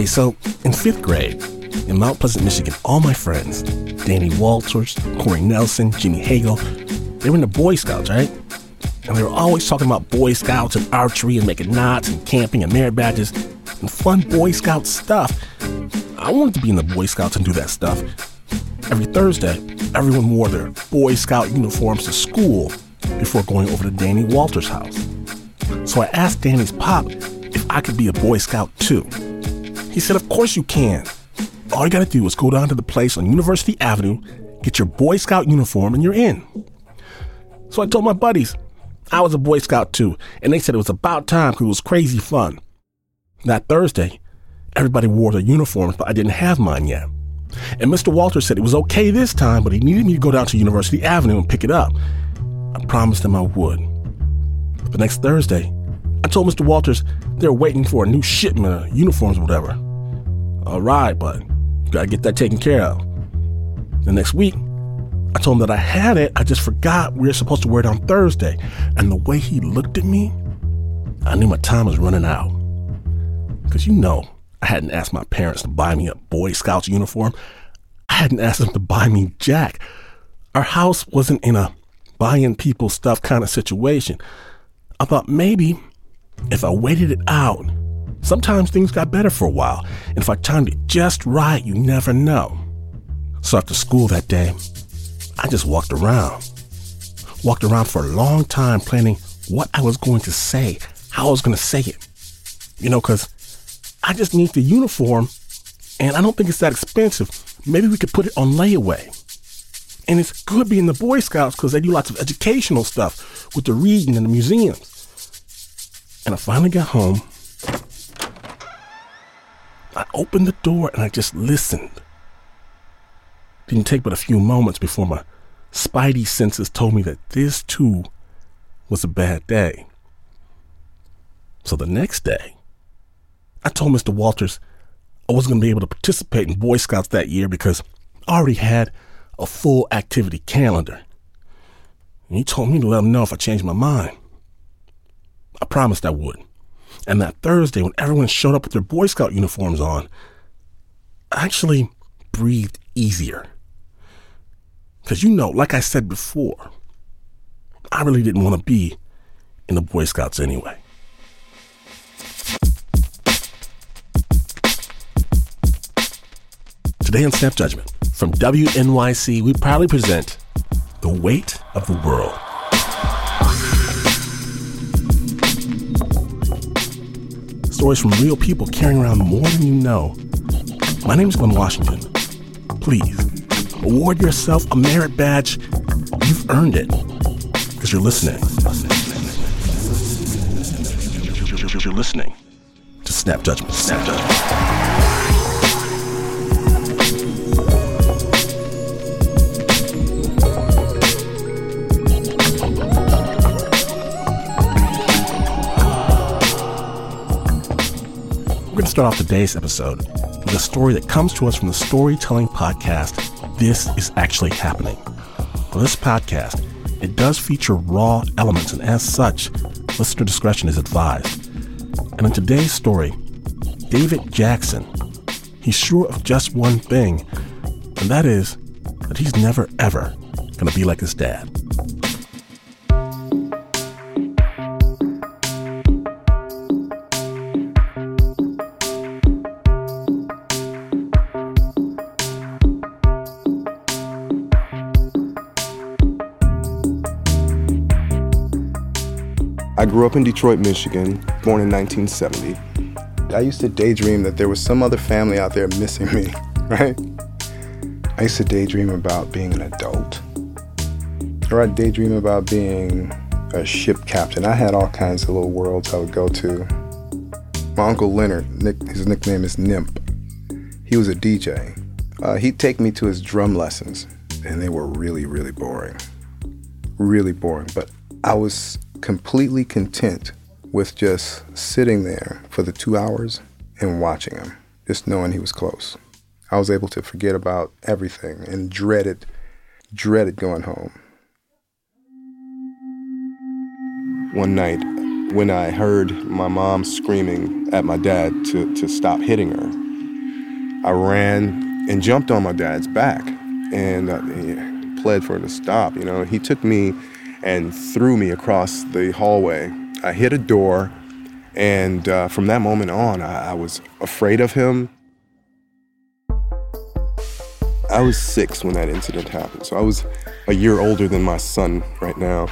so in 5th grade, in Mount Pleasant, Michigan, all my friends, Danny Walters, Corey Nelson, Jimmy Hagel, they were in the Boy Scouts, right? And they were always talking about Boy Scouts and archery and making knots and camping and merit badges and fun Boy Scout stuff. I wanted to be in the Boy Scouts and do that stuff. Every Thursday, everyone wore their Boy Scout uniforms to school before going over to Danny Walters' house. So I asked Danny's pop if I could be a Boy Scout too. He said, of course you can. All you gotta do is go down to the place on University Avenue, get your Boy Scout uniform, and you're in. So I told my buddies I was a Boy Scout too, and they said it was about time because it was crazy fun. That Thursday, everybody wore their uniforms, but I didn't have mine yet. And Mr. Walters said it was okay this time, but he needed me to go down to University Avenue and pick it up. I promised him I would. The next Thursday, I told Mr. Walters they were waiting for a new shipment of uniforms or whatever. All right, but you gotta get that taken care of. The next week, I told him that I had it, I just forgot we were supposed to wear it on Thursday. And the way he looked at me, I knew my time was running out. Because I hadn't asked my parents to buy me a Boy Scouts uniform. I hadn't asked them to buy me Jack. Our house wasn't in a buying people stuff kind of situation. I thought maybe if I waited it out, sometimes things got better for a while. And if I timed it just right, you never know. So after school that day, I just walked around for a long time planning what I was going to say, how I was going to say it. Because I just need the uniform, and I don't think it's that expensive. Maybe we could put it on layaway. And it's good being the Boy Scouts because they do lots of educational stuff with the reading and the museums. And I finally got home. I opened the door and I just listened. Didn't take but a few moments before my spidey senses told me that this too was a bad day. So the next day, I told Mr. Walters I wasn't going to be able to participate in Boy Scouts that year because I already had a full activity calendar. And he told me to let him know if I changed my mind. I promised I would. And that Thursday, when everyone showed up with their Boy Scout uniforms on, I actually breathed easier. Because like I said before, I really didn't want to be in the Boy Scouts anyway. Today on Snap Judgment, from WNYC, we proudly present The Weight of the World. Stories from real people carrying around more than you know. My name is Glenn Washington. Please, award yourself a merit badge. You've earned it because you're listening. You're listening to Snap Judgment. Snap Judgment. We're going to start off today's episode with a story that comes to us from the storytelling podcast, This Is Actually Happening. For this podcast, it does feature raw elements, and as such, listener discretion is advised. And in today's story, David Jackson, he's sure of just one thing, and that is that he's never, ever going to be like his dad. I grew up in Detroit, Michigan, born in 1970. I used to daydream that there was some other family out there missing me, right? I used to daydream about being an adult. Or I'd daydream about being a ship captain. I had all kinds of little worlds I would go to. My Uncle Leonard, his nickname is Nimp. He was a DJ. He'd take me to his drum lessons, and they were really, really boring. Really boring, but I was completely content with just sitting there for the 2 hours and watching him, just knowing he was close. I was able to forget about everything and dreaded going home. One night, when I heard my mom screaming at my dad to stop hitting her, I ran and jumped on my dad's back and he pled for him to stop. He took me and threw me across the hallway. I hit a door, and from that moment on, I was afraid of him. I was 6 when that incident happened, so I was a year older than my son right now.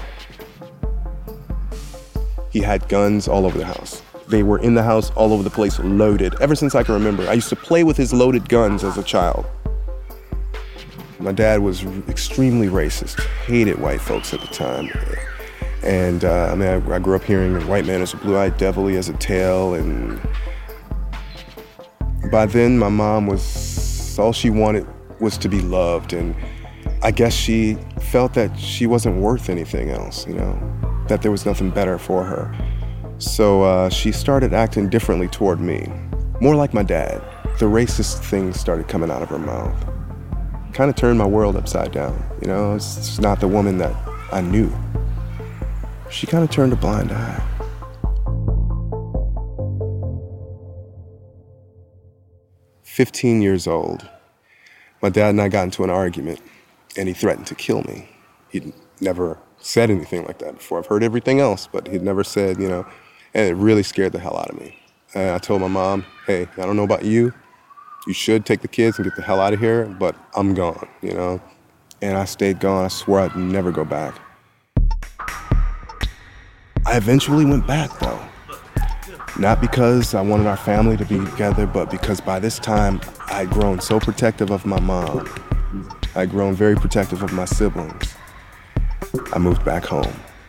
He had guns all over the house. They were in the house all over the place, loaded. Ever since I can remember, I used to play with his loaded guns as a child. My dad was extremely racist, hated white folks at the time. And I grew up hearing a white man is a blue-eyed devil, he has a tail. And by then, my mom all she wanted was to be loved. And I guess she felt that she wasn't worth anything else, that there was nothing better for her. So she started acting differently toward me, more like my dad. The racist things started coming out of her mouth. Kind of turned my world upside down, It's not the woman that I knew. She kind of turned a blind eye. "15 years old, my dad and I got into an argument, and he threatened to kill me. He'd never said anything like that before. I've heard everything else, but he'd never said, and it really scared the hell out of me. And I told my mom, hey, I don't know about you. You should take the kids and get the hell out of here, but I'm gone, And I stayed gone. I swore I'd never go back. I eventually went back, though. Not because I wanted our family to be together, but because by this time, I'd grown so protective of my mom. I'd grown very protective of my siblings. I moved back home.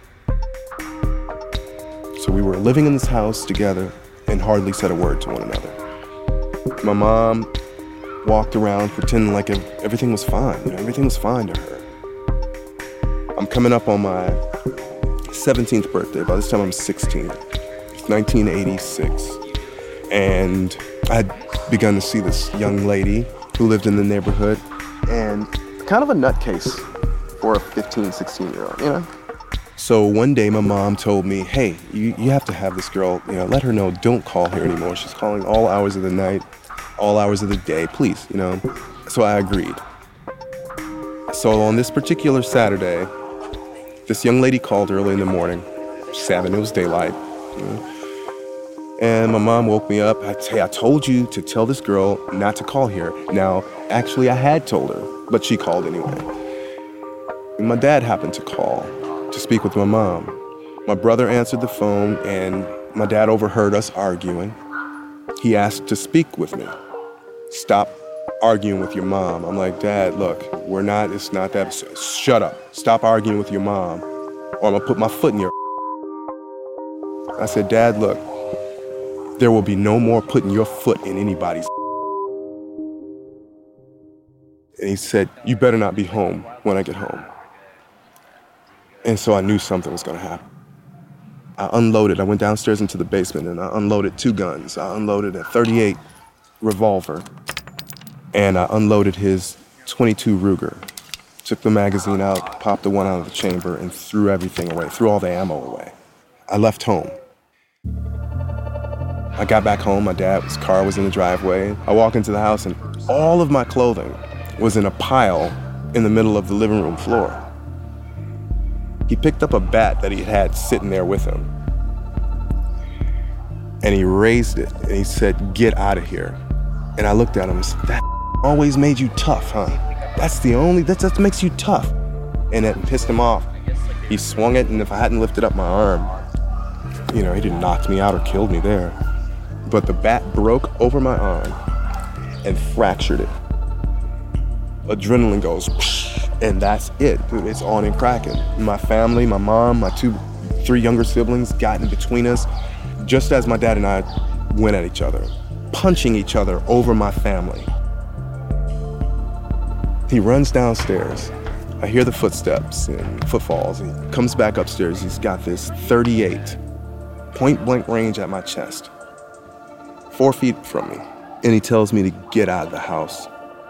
So we were living in this house together and hardly said a word to one another. My mom walked around pretending like everything was fine. Everything was fine to her. I'm coming up on my 17th birthday. By this time, I'm 16. It's 1986. And I had begun to see this young lady who lived in the neighborhood, and kind of a nutcase for a 15, 16-year-old, So one day, my mom told me, hey, you have to have this girl, let her know, don't call her anymore. She's calling all hours of the night, all hours of the day, please, So I agreed. So on this particular Saturday, this young lady called early in the morning, 7, it was daylight. And my mom woke me up. Hey, I told you to tell this girl not to call here. Now, actually, I had told her, but she called anyway. And my dad happened to call to speak with my mom. My brother answered the phone, and my dad overheard us arguing. He asked to speak with me. Stop arguing with your mom. I'm like, Dad, look, it's not that. Shut up. Stop arguing with your mom, or I'm gonna put my foot in your. I said, Dad, look, there will be no more putting your foot in anybody's. And he said, you better not be home when I get home. And so I knew something was gonna happen. I unloaded. I went downstairs into the basement and I unloaded 2 guns. I unloaded a .38 revolver and I unloaded his .22 Ruger. Took the magazine out, popped the one out of the chamber, and threw everything away, threw all the ammo away. I left home. I got back home, my dad's car was in the driveway. I walk into the house and all of my clothing was in a pile in the middle of the living room floor. He picked up a bat that he had sitting there with him. And he raised it and he said, get out of here. And I looked at him and said, that always made you tough, huh? That makes you tough. And it pissed him off. He swung it, and if I hadn't lifted up my arm, he didn't knock me out or killed me there. But the bat broke over my arm and fractured it. Adrenaline goes, and that's it, dude. It's on and cracking. My family, my mom, my 3 younger siblings got in between us, just as my dad and I went at each other, punching each other over my family. He runs downstairs. I hear the footsteps and footfalls. He comes back upstairs. He's got this .38, point blank range at my chest, 4 feet from me. And he tells me to get out of the house.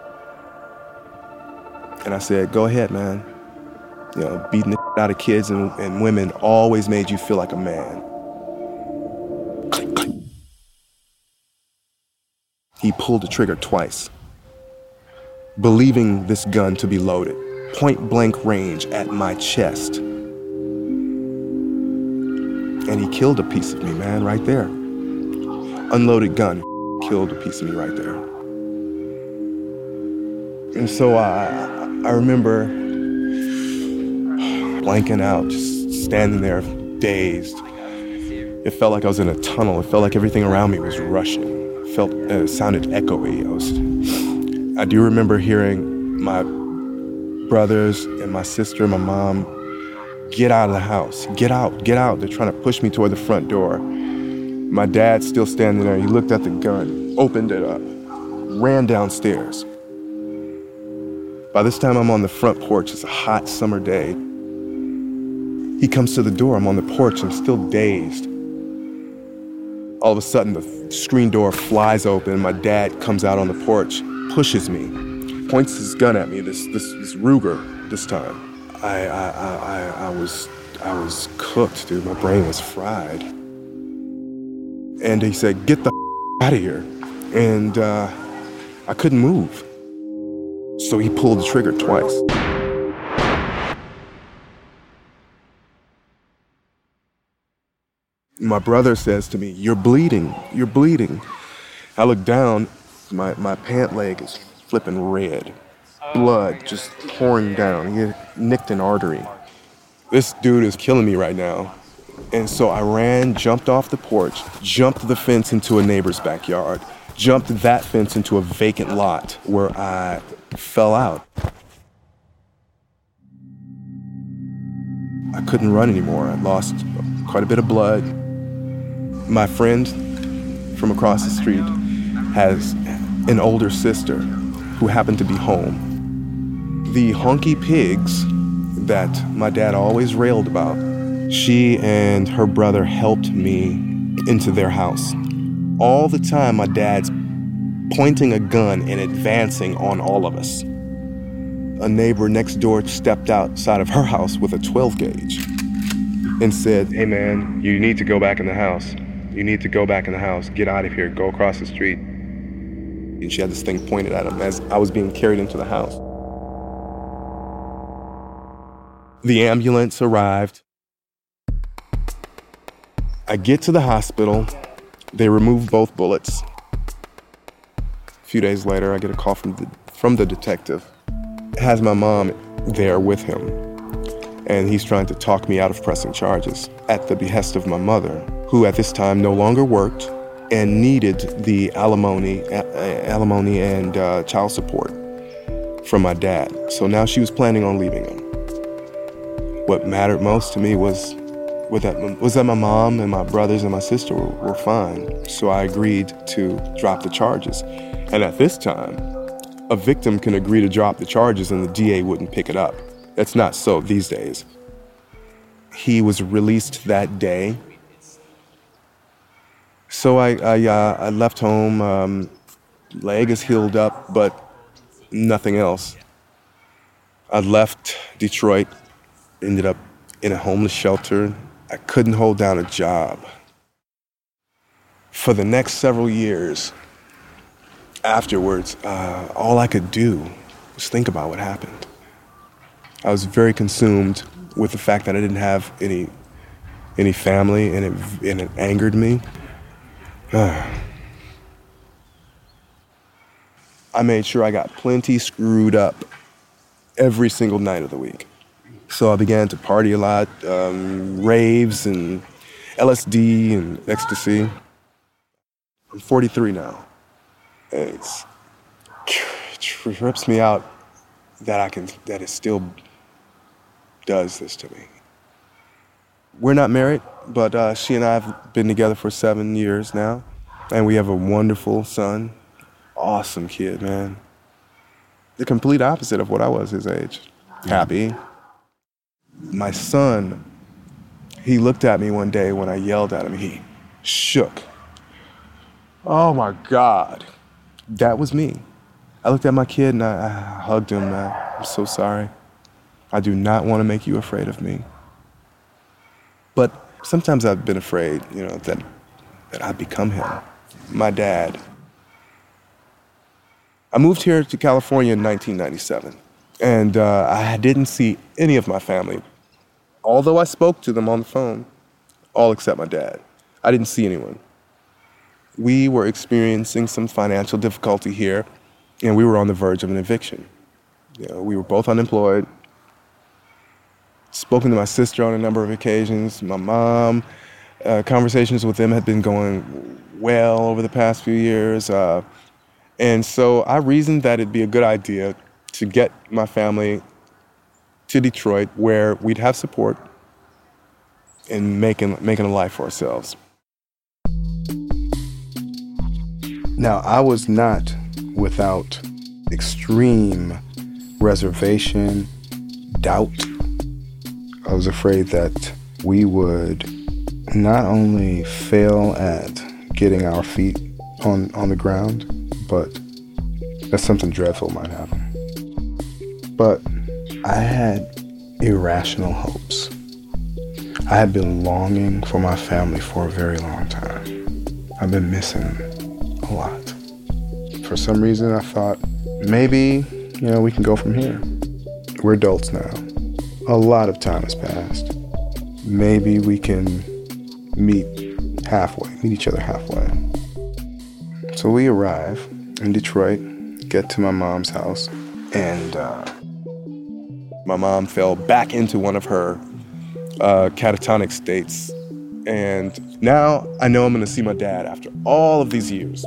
And I said, go ahead, man. Beating the out of kids and women always made you feel like a man. Click, click. He pulled the trigger twice, believing this gun to be loaded, point blank range at my chest. And he killed a piece of me, man, right there. Unloaded gun killed a piece of me right there. And so I remember blanking out, just standing there dazed. It felt like I was in a tunnel. It felt like everything around me was rushing. It sounded echoey. I do remember hearing my brothers and my sister and my mom, "Get out of the house, get out, get out." They're trying to push me toward the front door. My dad's still standing there. He looked at the gun, opened it up, ran downstairs. By this time, I'm on the front porch. It's a hot summer day. He comes to the door. I'm on the porch. I'm still dazed. All of a sudden, the screen door flies open. My dad comes out on the porch, pushes me, points his gun at me, this Ruger this time. I was cooked, dude. My brain was fried. And he said, "Get the out of here." And I couldn't move. So he pulled the trigger twice. My brother says to me, "You're bleeding, you're bleeding." I look down, my pant leg is flipping red. Blood just pouring down. He had nicked an artery. This dude is killing me right now. And so I ran, jumped off the porch, jumped the fence into a neighbor's backyard, jumped that fence into a vacant lot where I fell out. I couldn't run anymore. I lost quite a bit of blood. My friend from across the street has an older sister who happened to be home. The honky pigs that my dad always railed about, she and her brother helped me into their house. All the time, my dad's pointing a gun and advancing on all of us. A neighbor next door stepped outside of her house with a 12 gauge and said, "Hey man, you need to go back in the house. You need to go back in the house. Get out of here. Go across the street." And she had this thing pointed at him as I was being carried into the house. The ambulance arrived. I get to the hospital. They remove both bullets. A few days later, I get a call from the detective. It has my mom there with him, and he's trying to talk me out of pressing charges at the behest of my mother, who at this time no longer worked and needed the alimony and child support from my dad. So now she was planning on leaving him. What mattered most to me was that my mom and my brothers and my sister were fine. So I agreed to drop the charges. And at this time, a victim can agree to drop the charges and the DA wouldn't pick it up. That's not so these days. He was released that day. So I left home. Leg is healed up, but nothing else. I left Detroit, ended up in a homeless shelter. I couldn't hold down a job. For the next several years afterwards, all I could do was think about what happened. I was very consumed with the fact that I didn't have any family, and it angered me. I made sure I got plenty screwed up every single night of the week. So I began to party a lot, raves and LSD and ecstasy. I'm 43 now. It trips me out that it still does this to me. We're not married, but she and I have been together for 7 years now, and we have a wonderful son. Awesome kid, man. The complete opposite of what I was his age. Happy. My son, he looked at me one day when I yelled at him. He shook. Oh my God. That was me. I looked at my kid and I hugged him. I'm so sorry. I do not want to make you afraid of me. But sometimes I've been afraid, that I'd become him. My dad, I moved here to California in 1997, and I didn't see any of my family. Although I spoke to them on the phone, all except my dad. I didn't see anyone. We were experiencing some financial difficulty here, and we were on the verge of an eviction. We were both unemployed. Spoken to my sister on a number of occasions, my mom. Conversations with them had been going well over the past few years. And so I reasoned that it'd be a good idea to get my family to Detroit, where we'd have support in making a life for ourselves. Now, I was not without extreme reservation, doubt. I was afraid that we would not only fail at getting our feet on the ground, but that something dreadful might happen. But I had irrational hopes. I had been longing for my family for a very long time. I've been missing a lot. For some reason, I thought, maybe, we can go from here. We're adults now. A lot of time has passed. Maybe we can meet each other halfway. So we arrive in Detroit, get to my mom's house, and my mom fell back into one of her catatonic states. And now I know I'm going to see my dad after all of these years.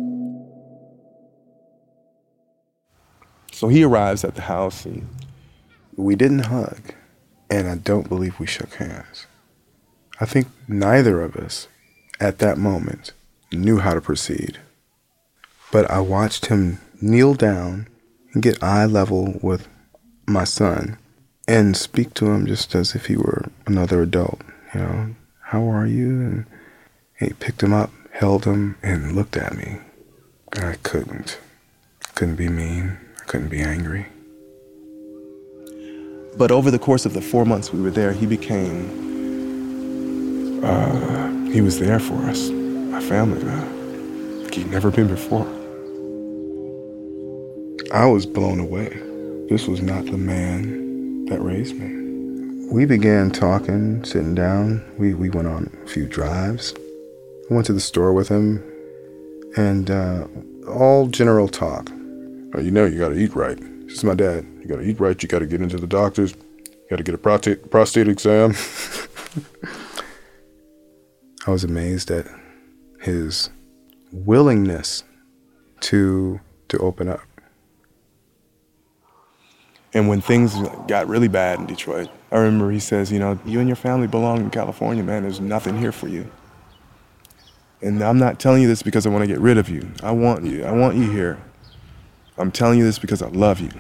So he arrives at the house, and we didn't hug, and I don't believe we shook hands. I think neither of us at that moment knew how to proceed. But I watched him kneel down and get eye level with my son and speak to him just as if he were another adult. How are you? And he picked him up, held him, and looked at me. And I couldn't be mean. I couldn't be angry. But over the course of the 4 months we were there, he was there for us, my family, like he'd never been before. I was blown away. This was not the man that raised me. We began talking, sitting down. We went on a few drives. I went to the store with him, and all general talk. You gotta eat right. This is my dad. You gotta eat right. You gotta get into the doctors. You gotta get a prostate exam. I was amazed at his willingness to open up. And when things got really bad in Detroit, I remember he says, you and your family belong in California, man. There's nothing here for you. And I'm not telling you this because I want to get rid of you. I want you. I want you here. I'm telling you this because I love you.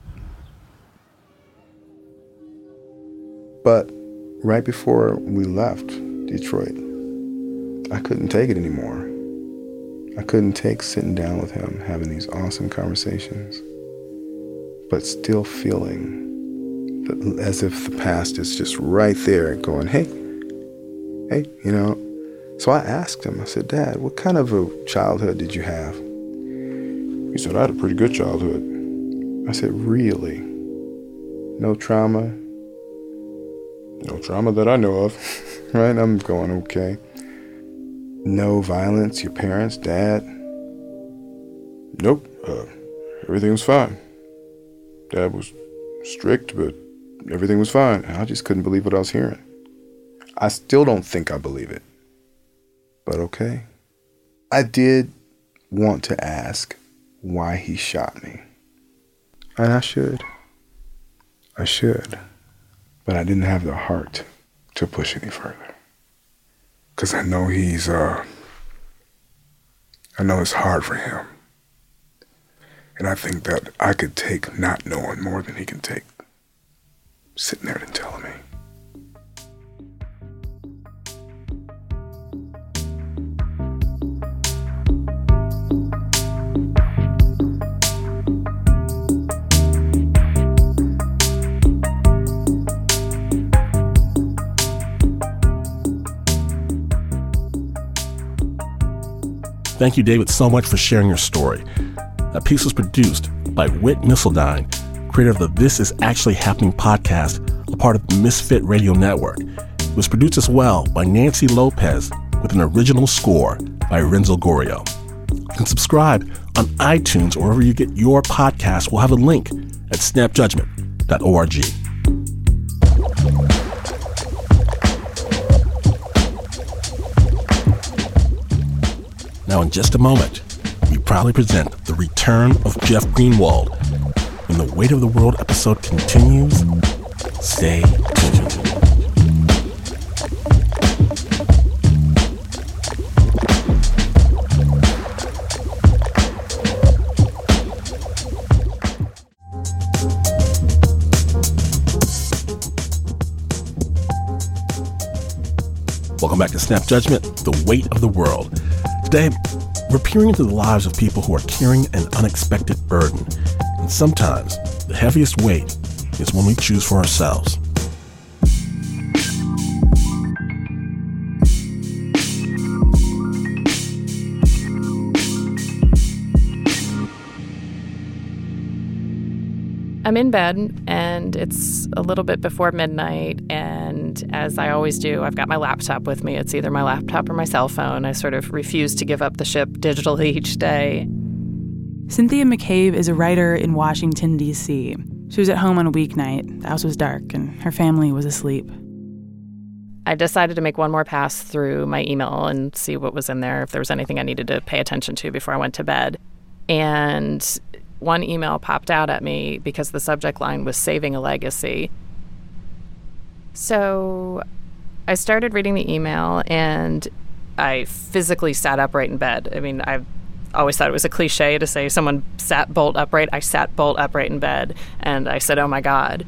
But right before we left Detroit, I couldn't take it anymore. I couldn't take sitting down with him, having these awesome conversations, but still feeling as if the past is just right there going, hey. So I asked him, I said, Dad, what kind of a childhood did you have? He said, I had a pretty good childhood. I said, really? No trauma? No trauma that I know of, right? I'm going, okay. No violence, your parents, dad? Nope, everything was fine. Dad was strict, but everything was fine. I just couldn't believe what I was hearing. I still don't think I believe it, but okay. I did want to ask why he shot me, and I should, but I didn't have the heart to push any further. Because I know it's hard for him. And I think that I could take not knowing more than he can take sitting there and telling me. Thank you, David, so much for sharing your story. That piece was produced by Whit Missildine, creator of the This Is Actually Happening podcast, a part of the Misfit Radio Network. It was produced as well by Nancy Lopez with an original score by Renzo Gorio. You can subscribe on iTunes or wherever you get your podcasts. We'll have a link at snapjudgment.org. Now, in just a moment, we proudly present the return of Jeff Greenwald. When the Weight of the World episode continues, stay tuned. Welcome back to Snap Judgment, the Weight of the World. Today, we're peering into the lives of people who are carrying an unexpected burden. And sometimes, the heaviest weight is when we choose for ourselves. I'm in bed, and it's a little bit before midnight, and as I always do, I've got my laptop with me. It's either my laptop or my cell phone. I sort of refuse to give up the ship digitally each day. Cynthia McCabe is a writer in Washington, D.C. She was at home on a weeknight. The house was dark, and her family was asleep. I decided to make one more pass through my email and see what was in there, if there was anything I needed to pay attention to before I went to bed. And one email popped out at me because the subject line was Saving a Legacy. So I started reading the email, and I physically sat upright in bed. I mean, I've always thought it was a cliche to say someone sat bolt upright. I sat bolt upright in bed, and I said, oh my God.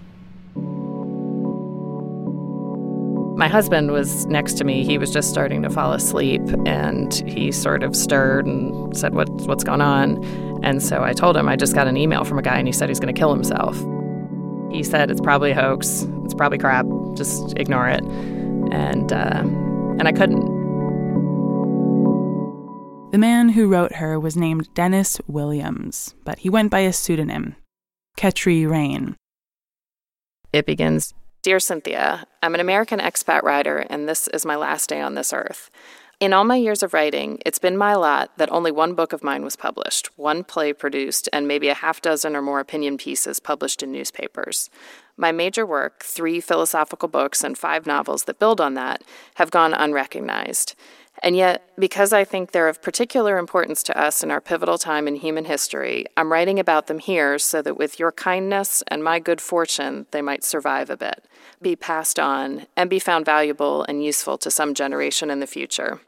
My husband was next to me. He was just starting to fall asleep, and he sort of stirred and said, what's going on? And so I told him I just got an email from a guy, and he said he's going to kill himself. He said it's probably a hoax. It's probably crap. Just ignore it. And I couldn't. The man who wrote her was named Dennis Williams, but he went by a pseudonym, Ketri Rain. It begins, Dear Cynthia, I'm an American expat writer, and this is my last day on this earth. In all my years of writing, it's been my lot that only one book of mine was published, one play produced, and maybe a half dozen or more opinion pieces published in newspapers. My major work, 3 philosophical books and 5 novels that build on that, have gone unrecognized. And yet, because I think they're of particular importance to us in our pivotal time in human history, I'm writing about them here so that with your kindness and my good fortune, they might survive a bit, be passed on, and be found valuable and useful to some generation in the future.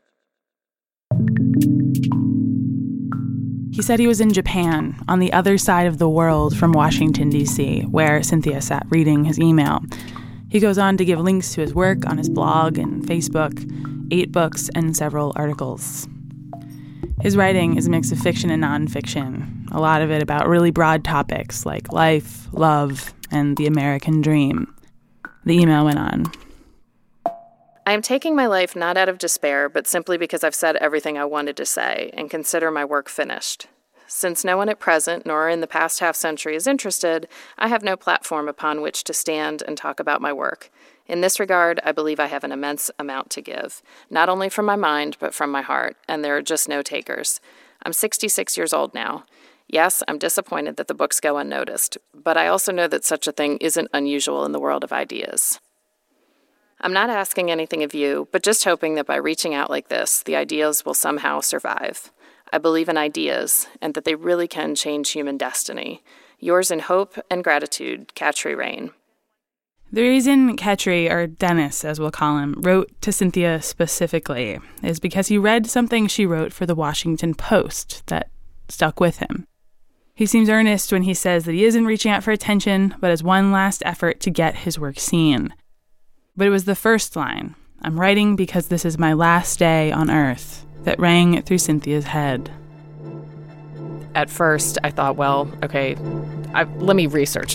He said he was in Japan, on the other side of the world from Washington, D.C., where Cynthia sat reading his email. He goes on to give links to his work on his blog and Facebook, 8 books, and several articles. His writing is a mix of fiction and nonfiction, a lot of it about really broad topics like life, love, and the American dream. The email went on. I am taking my life not out of despair, but simply because I've said everything I wanted to say and consider my work finished. Since no one at present, nor in the past half-century, is interested, I have no platform upon which to stand and talk about my work. In this regard, I believe I have an immense amount to give, not only from my mind, but from my heart, and there are just no takers. I'm 66 years old now. Yes, I'm disappointed that the books go unnoticed, but I also know that such a thing isn't unusual in the world of ideas. I'm not asking anything of you, but just hoping that by reaching out like this, the ideas will somehow survive. I believe in ideas, and that they really can change human destiny. Yours in hope and gratitude, Ketri Rain. The reason Ketri, or Dennis as we'll call him, wrote to Cynthia specifically is because he read something she wrote for the Washington Post that stuck with him. He seems earnest when he says that he isn't reaching out for attention, but as one last effort to get his work seen. But it was the first line, I'm writing because this is my last day on Earth, that rang through Cynthia's head. At first, I thought, well, okay, let me research.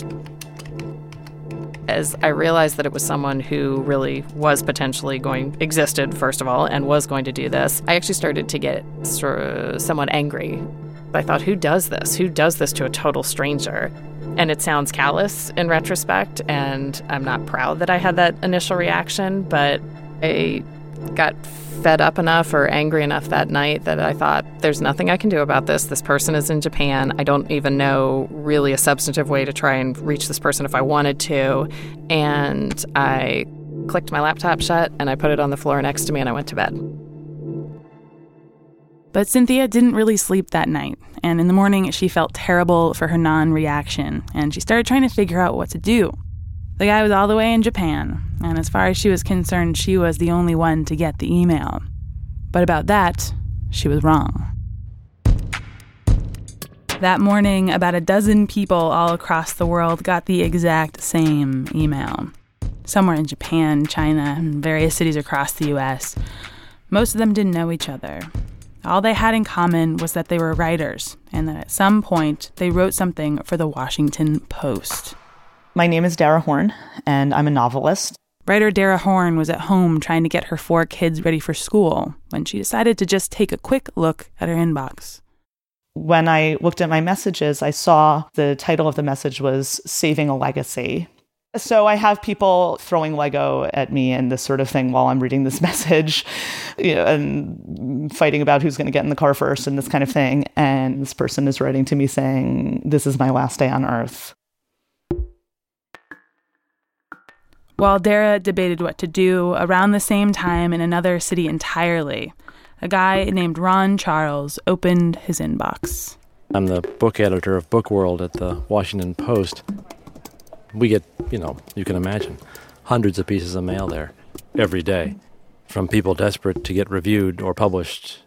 As I realized that it was someone who really was potentially existed, first of all, and was going to do this, I actually started to get somewhat angry. I thought, who does this? Who does this to a total stranger? And it sounds callous in retrospect, and I'm not proud that I had that initial reaction, but I got fed up enough or angry enough that night that I thought, there's nothing I can do about this. This person is in Japan. I don't even know really a substantive way to try and reach this person if I wanted to. And I clicked my laptop shut, and I put it on the floor next to me, and I went to bed. But Cynthia didn't really sleep that night, and in the morning she felt terrible for her non-reaction, and she started trying to figure out what to do. The guy was all the way in Japan, and as far as she was concerned, she was the only one to get the email. But about that, she was wrong. That morning, about a dozen people all across the world got the exact same email. Somewhere in Japan, China, and various cities across the U.S. Most of them didn't know each other. All they had in common was that they were writers, and that at some point they wrote something for the Washington Post. My name is Dara Horn, and I'm a novelist. Writer Dara Horn was at home trying to get her 4 kids ready for school when she decided to just take a quick look at her inbox. When I looked at my messages, I saw the title of the message was Saving a Legacy. So I have people throwing Lego at me and this sort of thing while I'm reading this message, and fighting about who's going to get in the car first and this kind of thing. And this person is writing to me saying, this is my last day on Earth. While Dara debated what to do, around the same time in another city entirely, a guy named Ron Charles opened his inbox. I'm the book editor of Book World at the Washington Post. We get, you can imagine, hundreds of pieces of mail there every day from people desperate to get reviewed or published.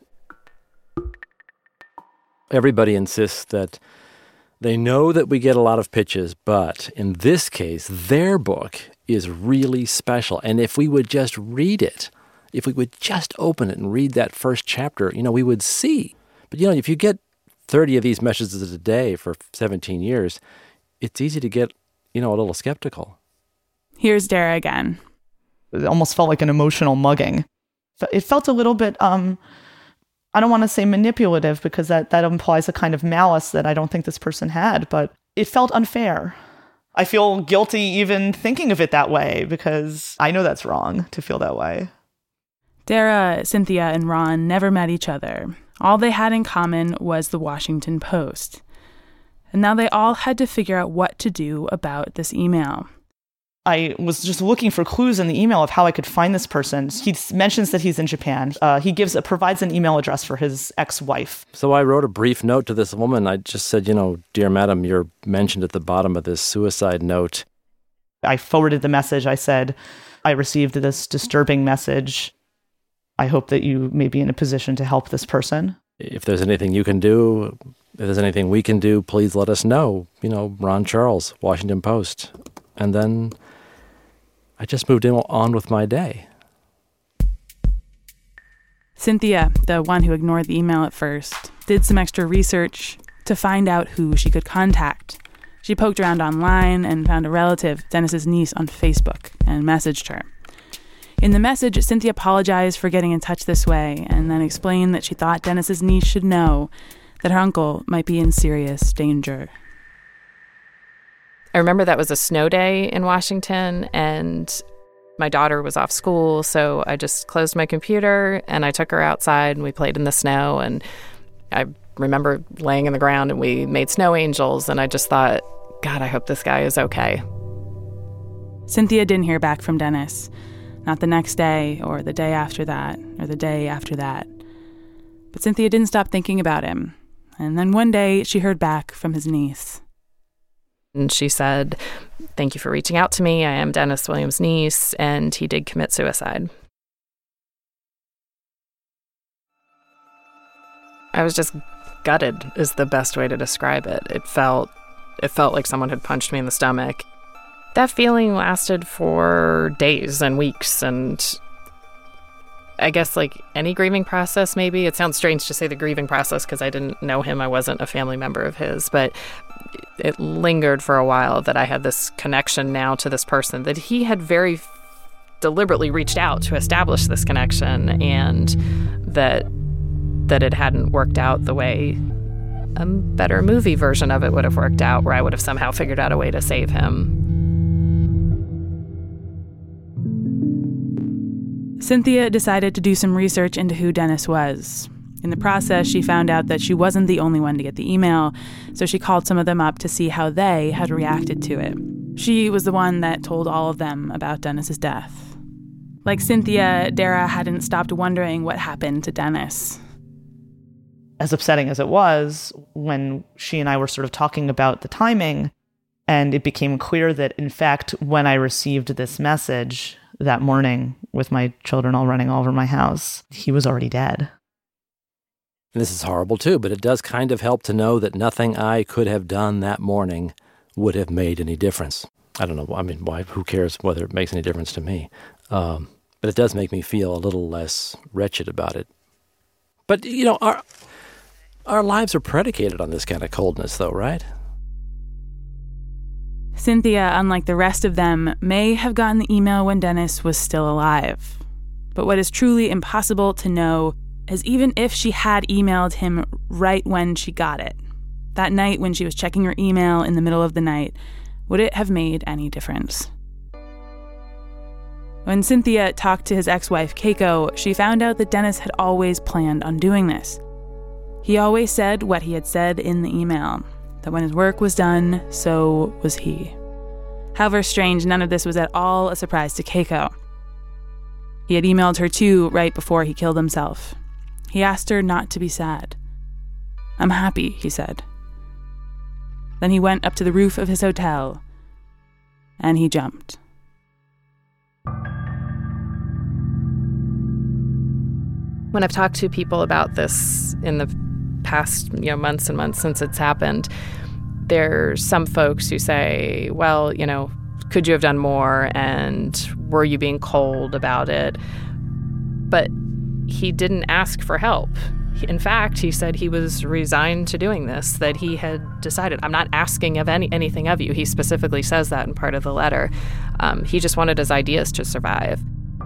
Everybody insists that they know that we get a lot of pitches, but in this case, their book is really special. And if we would just read it, if we would just open it and read that first chapter, we would see. But, if you get 30 of these messages a day for 17 years, it's easy to get, a little skeptical. Here's Dara again. It almost felt like an emotional mugging. It felt a little bit, I don't want to say manipulative because that implies a kind of malice that I don't think this person had, but it felt unfair. I feel guilty even thinking of it that way because I know that's wrong to feel that way. Dara, Cynthia, and Ron never met each other. All they had in common was the Washington Post. And now they all had to figure out what to do about this email. I was just looking for clues in the email of how I could find this person. He mentions that he's in Japan. He provides an email address for his ex-wife. So I wrote a brief note to this woman. I just said, dear madam, you're mentioned at the bottom of this suicide note. I forwarded the message. I said, I received this disturbing message. I hope that you may be in a position to help this person. If there's anything you can do, if there's anything we can do, please let us know. Ron Charles, Washington Post. And then I just moved on with my day. Cynthia, the one who ignored the email at first, did some extra research to find out who she could contact. She poked around online and found a relative, Dennis's niece, on Facebook and messaged her. In the message, Cynthia apologized for getting in touch this way and then explained that she thought Dennis's niece should know that her uncle might be in serious danger. I remember that was a snow day in Washington, and my daughter was off school, so I just closed my computer, and I took her outside, and we played in the snow, and I remember laying in the ground, and we made snow angels, and I just thought, God, I hope this guy is okay. Cynthia didn't hear back from Dennis. Not the next day, or the day after that, or the day after that. But Cynthia didn't stop thinking about him. And then one day, she heard back from his niece. And she said, "Thank you for reaching out to me. I am Dennis Williams' niece, and he did commit suicide." I was just gutted, is the best way to describe it. It felt like someone had punched me in the stomach. That feeling lasted for days and weeks, and I guess like any grieving process, maybe. It sounds strange to say the grieving process because I didn't know him. I wasn't a family member of his, but it lingered for a while that I had this connection now to this person, that he had very deliberately reached out to establish this connection, and that it hadn't worked out the way a better movie version of it would have worked out, where I would have somehow figured out a way to save him. Cynthia decided to do some research into who Dennis was. In the process, she found out that she wasn't the only one to get the email, so she called some of them up to see how they had reacted to it. She was the one that told all of them about Dennis's death. Like Cynthia, Dara hadn't stopped wondering what happened to Dennis. As upsetting as it was, when she and I were sort of talking about the timing, and it became clear that, in fact, when I received this message that morning with my children all running all over my house, he was already dead. And this is horrible too, but it does kind of help to know that nothing I could have done that morning would have made any difference. I don't know. I mean, why? Who cares whether it makes any difference to me? But it does make me feel a little less wretched about it. But, you know, our lives are predicated on this kind of coldness, though, right? Cynthia, unlike the rest of them, may have gotten the email when Dennis was still alive. But what is truly impossible to know is even if she had emailed him right when she got it, that night when she was checking her email in the middle of the night, would it have made any difference? When Cynthia talked to his ex-wife, Keiko, she found out that Dennis had always planned on doing this. He always said what he had said in the email, that when his work was done, so was he. However strange, none of this was at all a surprise to Keiko. He had emailed her too right before he killed himself. He asked her not to be sad. "I'm happy," he said. Then he went up to the roof of his hotel, and he jumped. When I've talked to people about this in the past, months and months since it's happened, there's some folks who say, well, could you have done more, and were you being cold about it? But he didn't ask for help. In fact, he said he was resigned to doing this, that he had decided, I'm not asking of anything of you. He specifically says that in part of the letter. He just wanted his ideas to survive.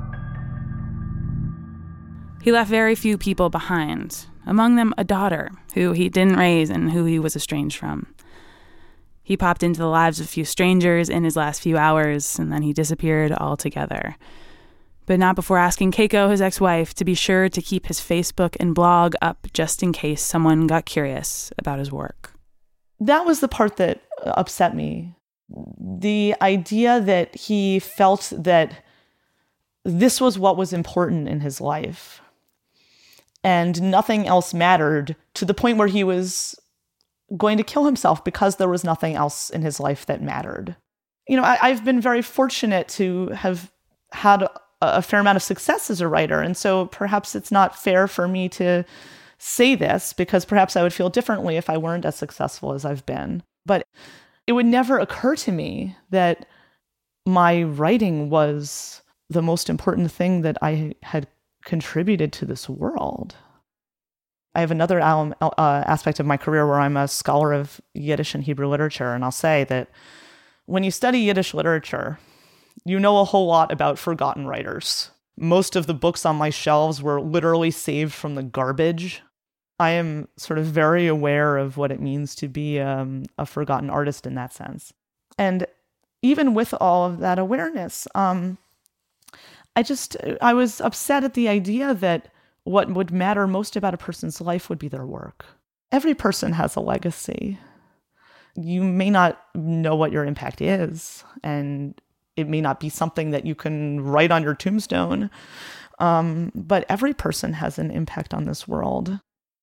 He left very few people behind, among them a daughter who he didn't raise and who he was estranged from. He popped into the lives of a few strangers in his last few hours, and then he disappeared altogether. But not before asking Keiko, his ex-wife, to be sure to keep his Facebook and blog up just in case someone got curious about his work. That was the part that upset me. The idea that he felt that this was what was important in his life, and nothing else mattered, to the point where he was going to kill himself because there was nothing else in his life that mattered. I've been very fortunate to have had a fair amount of success as a writer, and so perhaps it's not fair for me to say this, because perhaps I would feel differently if I weren't as successful as I've been. But it would never occur to me that my writing was the most important thing that I had contributed to this world. I have another aspect of my career where I'm a scholar of Yiddish and Hebrew literature, and I'll say that when you study Yiddish literature, you know a whole lot about forgotten writers. Most of the books on my shelves were literally saved from the garbage. I am sort of very aware of what it means to be a forgotten artist in that sense. And even with all of that awareness, I was upset at the idea that what would matter most about a person's life would be their work. Every person has a legacy. You may not know what your impact is, and it may not be something that you can write on your tombstone, but every person has an impact on this world.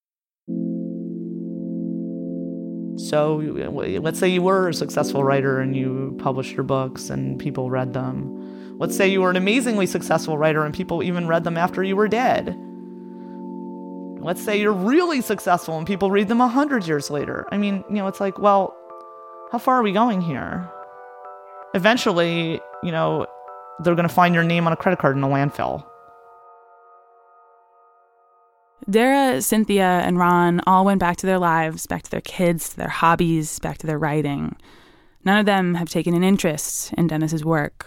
So let's say you were a successful writer and you published your books and people read them. Let's say you were an amazingly successful writer and people even read them after you were dead. Let's say you're really successful and people read them 100 years later. I mean, it's like, well, how far are we going here? Eventually, they're going to find your name on a credit card in a landfill. Dara, Cynthia, and Ron all went back to their lives, back to their kids, to their hobbies, back to their writing. None of them have taken an interest in Dennis's work.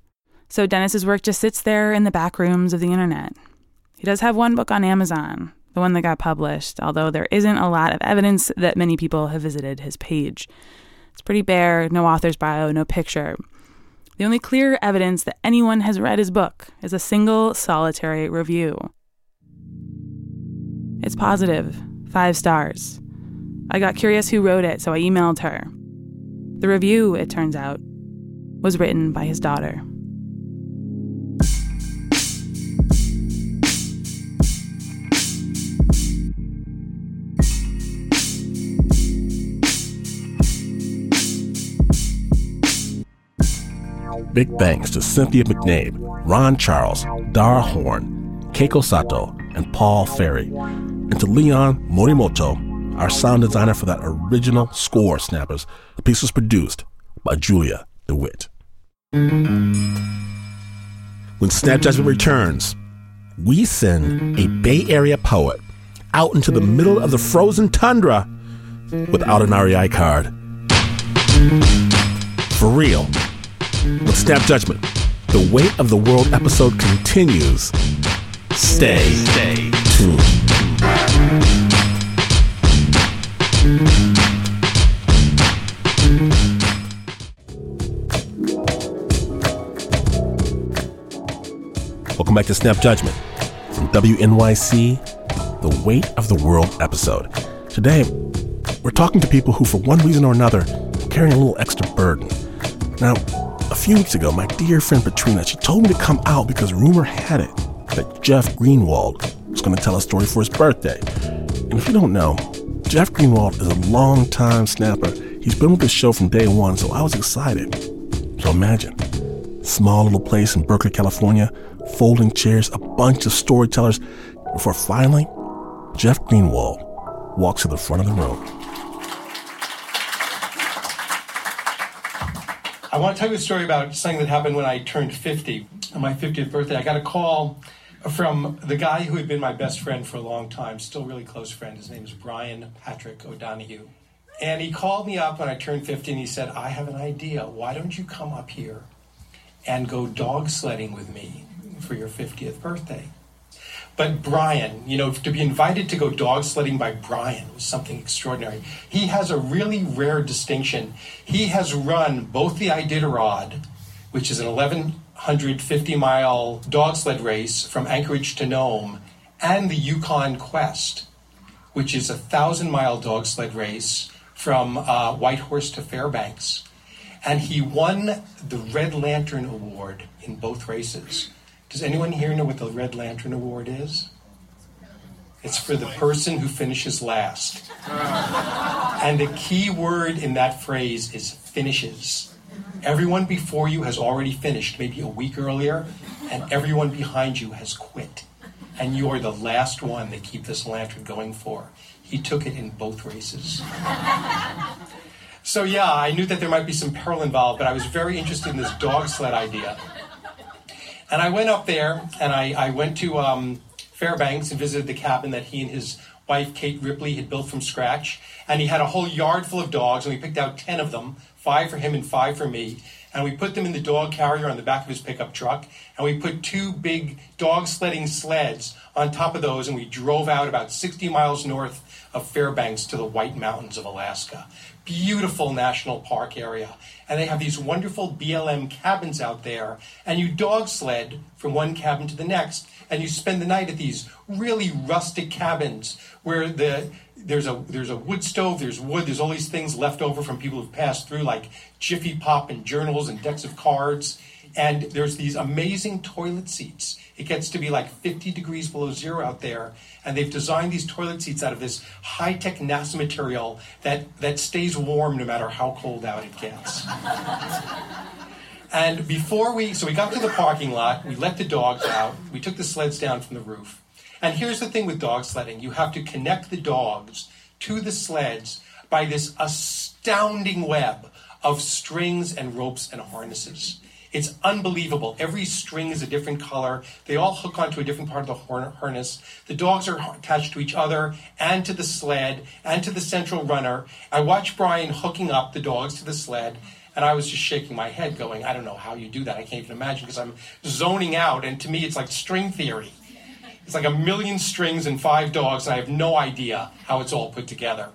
So Dennis's work just sits there in the back rooms of the internet. He does have one book on Amazon, the one that got published, although there isn't a lot of evidence that many people have visited his page. It's pretty bare, no author's bio, no picture. The only clear evidence that anyone has read his book is a single solitary review. It's positive, 5 stars. I got curious who wrote it, so I emailed her. The review, it turns out, was written by his daughter. Big thanks to Cynthia McNabe, Ron Charles, Dara Horn, Keiko Sato, and Paul Ferry, and to Leon Morimoto, our sound designer for that original score, Snappers. The piece was produced by Julia DeWitt. When Snap Judgment returns, we send a Bay Area poet out into the middle of the frozen tundra without an REI card. For real. With Snap Judgment, the Weight of the World episode continues. Stay tuned. Welcome back to Snap Judgment from WNYC, the Weight of the World episode. Today, we're talking to people who, for one reason or another, are carrying a little extra burden. Now, a few weeks ago, my dear friend Patrina, she told me to come out because rumor had it that Jeff Greenwald was going to tell a story for his birthday. And if you don't know, Jeff Greenwald is a long-time snapper. He's been with the show from day one, so I was excited. So imagine, small little place in Berkeley, California, folding chairs, a bunch of storytellers, before finally, Jeff Greenwald walks to the front of the room. I want to tell you a story about something that happened when I turned 50, on my 50th birthday. I got a call from the guy who had been my best friend for a long time, still a really close friend. His name is Brian Patrick O'Donohue. And he called me up when I turned 50 and he said, I have an idea. Why don't you come up here and go dog sledding with me for your 50th birthday? But Brian, to be invited to go dog sledding by Brian was something extraordinary. He has a really rare distinction. He has run both the Iditarod, which is an 1,150-mile dog sled race from Anchorage to Nome, and the Yukon Quest, which is a 1,000-mile dog sled race from Whitehorse to Fairbanks. And he won the Red Lantern Award in both races. Does anyone here know what the Red Lantern Award is? It's for the person who finishes last. And the key word in that phrase is finishes. Everyone before you has already finished, maybe a week earlier, and everyone behind you has quit. And you are the last one they keep this lantern going for. He took it in both races. So yeah, I knew that there might be some peril involved, but I was very interested in this dog sled idea. And I went up there, and I went to Fairbanks and visited the cabin that he and his wife, Kate Ripley, had built from scratch. And he had a whole yard full of dogs, and we picked out 10 of them, 5 for him and 5 for me. And we put them in the dog carrier on the back of his pickup truck, and we put 2 big dog sledding sleds on top of those, and we drove out about 60 miles north of Fairbanks to the White Mountains of Alaska. Beautiful national park area. And they have these wonderful BLM cabins out there, and you dog sled from one cabin to the next, and you spend the night at these really rustic cabins where there's a wood stove, there's wood, there's all these things left over from people who've passed through, like Jiffy Pop and journals and decks of cards. And there's these amazing toilet seats. It gets to be like 50 degrees below zero out there, and they've designed these toilet seats out of this high-tech NASA material that stays warm no matter how cold out it gets. And we got to the parking lot, we let the dogs out, we took the sleds down from the roof. And here's the thing with dog sledding. You have to connect the dogs to the sleds by this astounding web of strings and ropes and harnesses. It's unbelievable. Every string is a different color. They all hook onto a different part of the harness. The dogs are attached to each other and to the sled and to the central runner. I watched Brian hooking up the dogs to the sled, and I was just shaking my head going, I don't know how you do that. I can't even imagine, because I'm zoning out, and to me it's like string theory. It's like 1 million strings and 5 dogs, and I have no idea how it's all put together.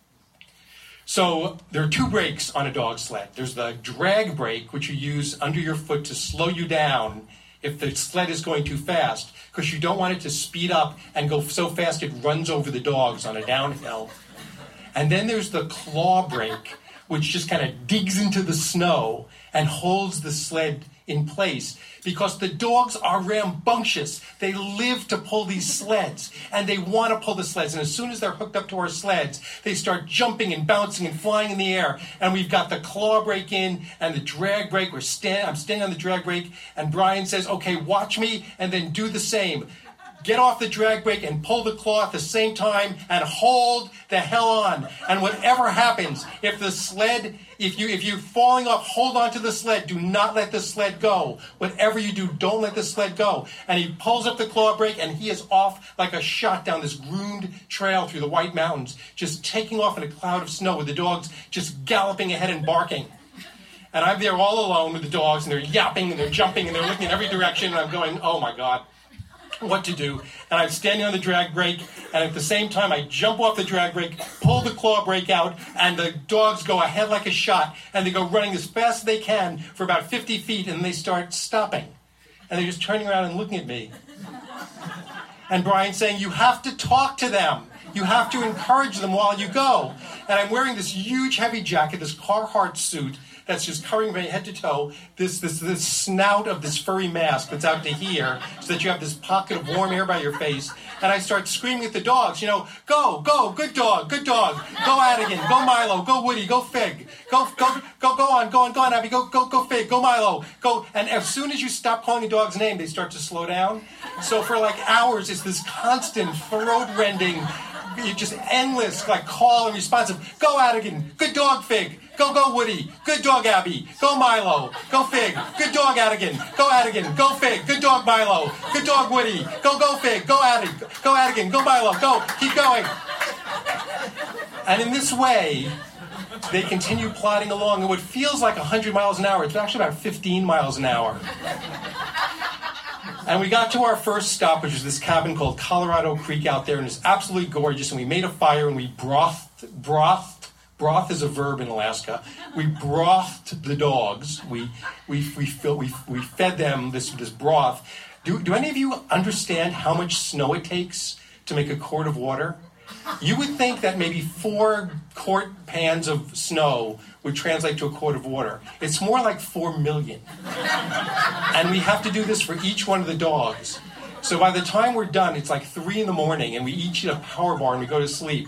So there are 2 brakes on a dog sled. There's the drag brake, which you use under your foot to slow you down if the sled is going too fast, because you don't want it to speed up and go so fast it runs over the dogs on a downhill. And then there's the claw brake, which just kind of digs into the snow and holds the sled in place, because the dogs are rambunctious. They live to pull these sleds, and they want to pull the sleds. And as soon as they're hooked up to our sleds, they start jumping and bouncing and flying in the air. And we've got the claw brake in and the drag brake. I'm standing on the drag brake, and Brian says, okay, watch me, and then do the same. Get off the drag brake and pull the claw at the same time and hold the hell on. And whatever happens, if the sled, if you're falling off, hold on to the sled. Do not let the sled go. Whatever you do, don't let the sled go. And he pulls up the claw brake, and he is off like a shot down this groomed trail through the White Mountains, just taking off in a cloud of snow with the dogs just galloping ahead and barking. And I'm there all alone with the dogs, and they're yapping, and they're jumping, and they're looking in every direction, and I'm going, oh my God, what to do. And I'm standing on the drag brake, and at the same time I jump off the drag brake, pull the claw brake out, and the dogs go ahead like a shot, and they go running as fast as they can for about 50 feet, and they start stopping. And they're just turning around and looking at me. And Brian's saying, you have to talk to them. You have to encourage them while you go. And I'm wearing this huge heavy jacket, this Carhartt suit, that's just covering my head to toe, this snout of this furry mask that's out to here, so that you have this pocket of warm air by your face. And I start screaming at the dogs, go, good dog, go Adigan, go Milo, go Woody, go Fig, go on, Abby, go Fig, go Milo, go. And as soon as you stop calling a dog's name, they start to slow down. So for like hours, it's this constant throat-rending, just endless, like call and responsive. Go Adigan, good dog Fig. Go Woody, good dog Abby. Go Milo, go Fig, good dog Adigan. Go Fig, good dog Milo. Good dog Woody, go Fig, go Adigan, go Milo, go, keep going. And in this way, they continue plodding along, and what feels like 100 miles an hour, it's actually about 15 miles an hour. And we got to our first stop, which is this cabin called Colorado Creek out there, and it's absolutely gorgeous. And we made a fire, and we broth is a verb in Alaska. We brothed the dogs. We fed them this broth. Do any of you understand how much snow it takes to make a quart of water? You would think that maybe 4 quart pans of snow would translate to a quart of water. It's more like 4 million. And we have to do this for each one of the dogs. So by the time we're done, it's like 3 a.m, and we each eat a power bar and we go to sleep.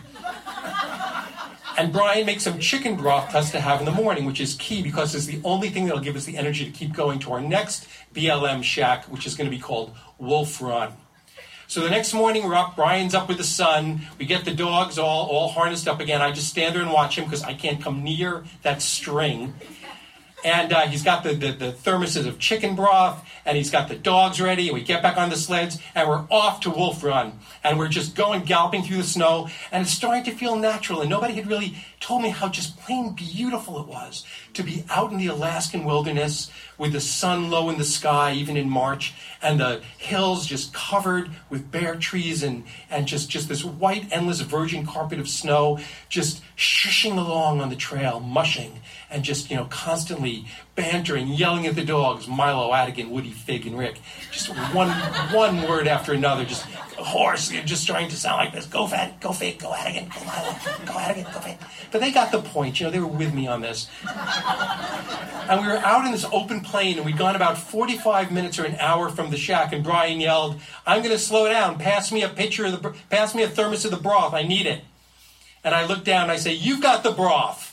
And Brian makes some chicken broth for us to have in the morning, which is key because it's the only thing that'll give us the energy to keep going to our next BLM shack, which is going to be called Wolf Run. So the next morning we're up, Brian's up with the sun, we get the dogs all harnessed up again. I just stand there and watch him because I can't come near that string. And he's got the thermoses of chicken broth, and he's got the dogs ready, and we get back on the sleds, and we're off to Wolf Run. And we're just going galloping through the snow, and it's starting to feel natural. And nobody had really told me how just plain beautiful it was to be out in the Alaskan wilderness with the sun low in the sky, even in March, and the hills just covered with bare trees and just this white, endless virgin carpet of snow, just shushing along on the trail, mushing, and just, constantly bantering, yelling at the dogs, Milo, Adigan, Woody, Fig, and Rick. Just one word after another, just hoarse, just trying to sound like this. Go Fig, go Adigan, go Milo, go Adigan, go Fig. But they got the point, they were with me on this. And we were out in this open plain, and we'd gone about 45 minutes or an hour from the shack, and Brian yelled, I'm going to slow down. Pass me a thermos of the broth. I need it. And I look down, and I say, you've got the broth.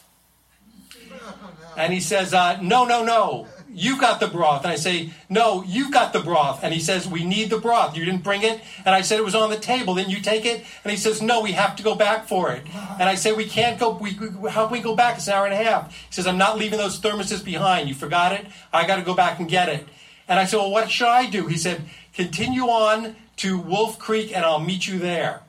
And he says, no, you've got the broth. And I say, no, you've got the broth. And he says, we need the broth. You didn't bring it? And I said, it was on the table. Didn't you take it? And he says, no, we have to go back for it. And I say, we can't go. How can we go back? It's an hour and a half. He says, I'm not leaving those thermoses behind. You forgot it? I got to go back and get it. And I said, well, what should I do? He said, continue on to Wolf Creek, and I'll meet you there.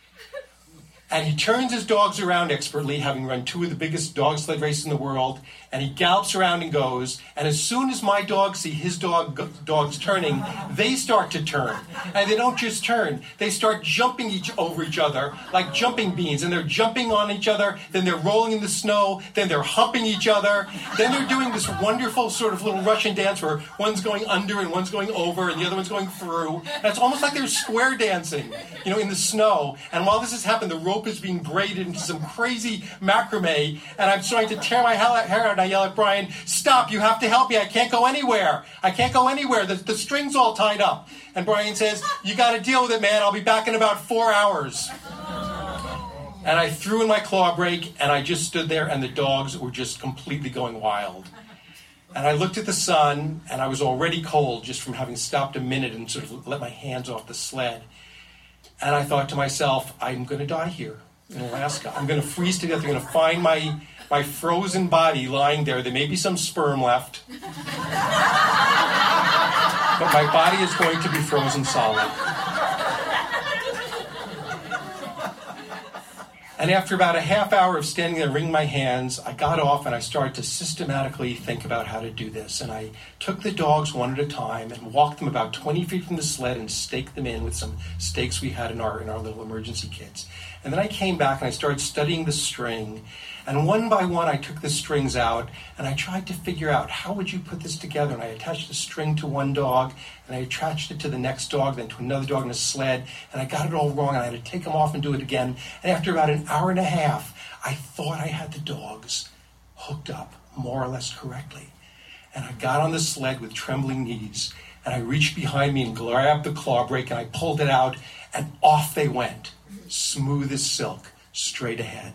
And he turns his dogs around expertly, having run 2 of the biggest dog sled races in the world. And he gallops around and goes, and as soon as my dogs see his dogs turning, they start to turn. And they don't just turn, they start jumping over each other like jumping beans. And they're jumping on each other, then they're rolling in the snow, then they're humping each other. Then they're doing this wonderful sort of little Russian dance where one's going under and one's going over and the other one's going through. And it's almost like they're square dancing, in the snow. And while this has happened, the rope is being braided into some crazy macrame, and I'm starting to tear my hair out. I yell at Brian, "Stop, you have to help me. I can't go anywhere. The string's all tied up." And Brian says, "You got to deal with it, man. I'll be back in about 4 hours." And I threw in my claw brake, and I just stood there, and the dogs were just completely going wild. And I looked at the sun, and I was already cold just from having stopped a minute and sort of let my hands off the sled. And I thought to myself, I'm going to die here in Alaska. I'm going to freeze to death. They're going to find my frozen body lying there. There may be some sperm left. But my body is going to be frozen solid. And after about a half hour of standing there wringing my hands, I got off and I started to systematically think about how to do this. And I took the dogs one at a time and walked them about 20 feet from the sled and staked them in with some stakes we had in our little emergency kits. And then I came back and I started studying the string. And one by one, I took the strings out and I tried to figure out how would you put this together. And I attached the string to one dog and I attached it to the next dog, then to another dog in a sled. And I got it all wrong and I had to take them off and do it again. And after about an hour and a half, I thought I had the dogs hooked up more or less correctly. And I got on the sled with trembling knees and I reached behind me and grabbed the claw brake and I pulled it out and off they went, smooth as silk, straight ahead.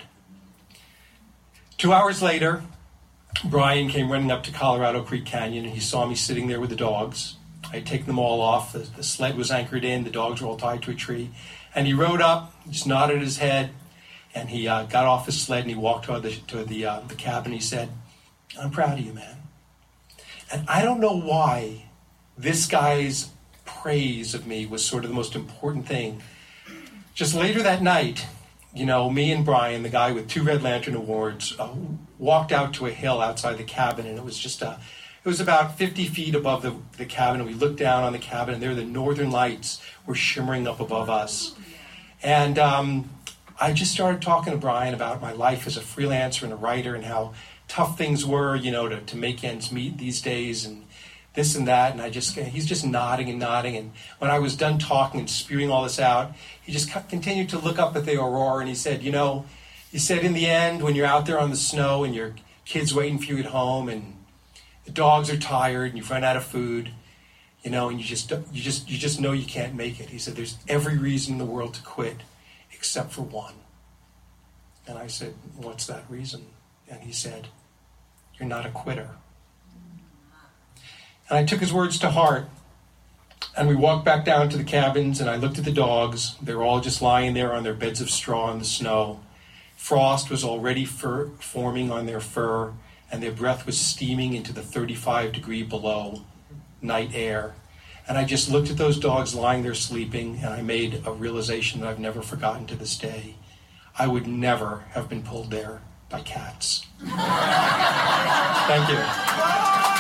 2 hours later, Brian came running up to Colorado Creek Canyon and he saw me sitting there with the dogs. I had taken them all off. The sled was anchored in. The dogs were all tied to a tree. And he rode up, just nodded his head, and he got off his sled and he walked to the cabin. He said, "I'm proud of you, man." And I don't know why this guy's praise of me was sort of the most important thing. Just later that night, me and Brian, the guy with 2 Red Lantern Awards, walked out to a hill outside the cabin, and it was about 50 feet above the cabin, and we looked down on the cabin, and there the northern lights were shimmering up above us. And I just started talking to Brian about my life as a freelancer and a writer and how tough things were, to make ends meet these days, and this and that, and he's just nodding and nodding, and when I was done talking and spewing all this out, he just continued to look up at the aurora, and he said, in the end, when you're out there on the snow and your kid's waiting for you at home, and the dogs are tired, and you've run out of food, and you just know you can't make it. He said, there's every reason in the world to quit, except for one. And I said, what's that reason? And he said, you're not a quitter. And I took his words to heart, and we walked back down to the cabins, and I looked at the dogs. They were all just lying there on their beds of straw in the snow. Frost was already forming on their fur, and their breath was steaming into the 35-degree below night air. And I just looked at those dogs lying there sleeping, and I made a realization that I've never forgotten to this day. I would never have been pulled there by cats. Thank you.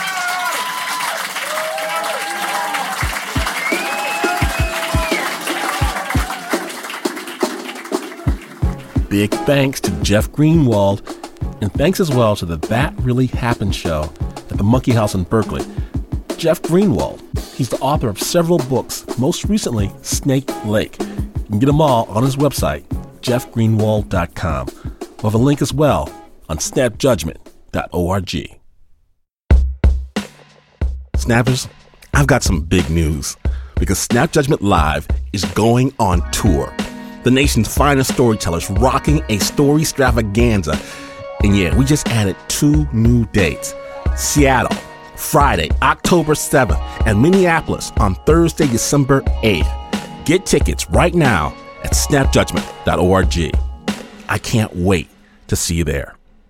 Big thanks to Jeff Greenwald, and thanks as well to the That Really Happened show at the Monkey House in Berkeley. Jeff Greenwald, he's the author of several books, most recently Snake Lake. You can get them all on his website, jeffgreenwald.com. We'll have a link as well on snapjudgment.org. Snappers, I've got some big news because Snap Judgment Live is going on tour. The nation's finest storytellers rocking a story extravaganza. And yeah, we just added 2 new dates. Seattle, Friday, October 7th, and Minneapolis on Thursday, December 8th. Get tickets right now at snapjudgment.org. I can't wait to see you there.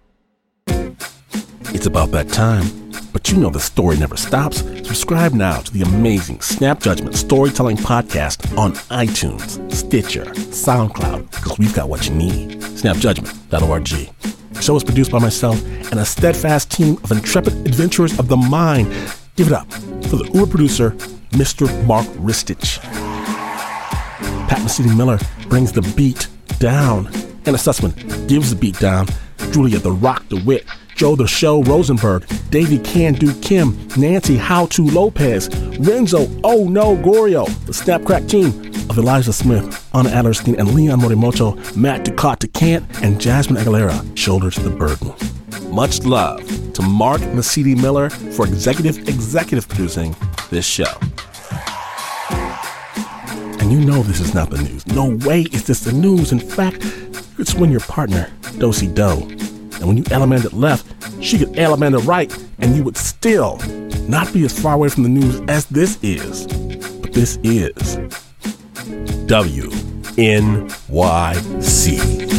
It's about that time, but the story never stops. Subscribe now to the amazing Snap Judgment Storytelling Podcast on iTunes, Stitcher, SoundCloud, because we've got what you need. Snapjudgment.org. The show is produced by myself and a steadfast team of intrepid adventurers of the mind. Give it up for the Uber producer, Mr. Mark Ristich. Pat Mesiti-Miller brings the beat down. Anna Sussman gives the beat down. Julia the Rock DeWitt, Joe the Show Rosenberg, Davey Can Do Kim, Nancy How To Lopez, Renzo Oh No Gorio, the Snapcrack team of Elijah Smith, Anna Adlerstein, and Leon Morimoto, Matt Ducat DeCant, and Jasmine Aguilera shoulders the burden. Much love to Mark Mesiti-Miller for executive producing this show. And you know this is not the news. No way is this the news. In fact, it's when your partner, Do-si-do. And when you Alamanda left, she could Alamanda right, and you would still not be as far away from the news as this is. But this is WNYC.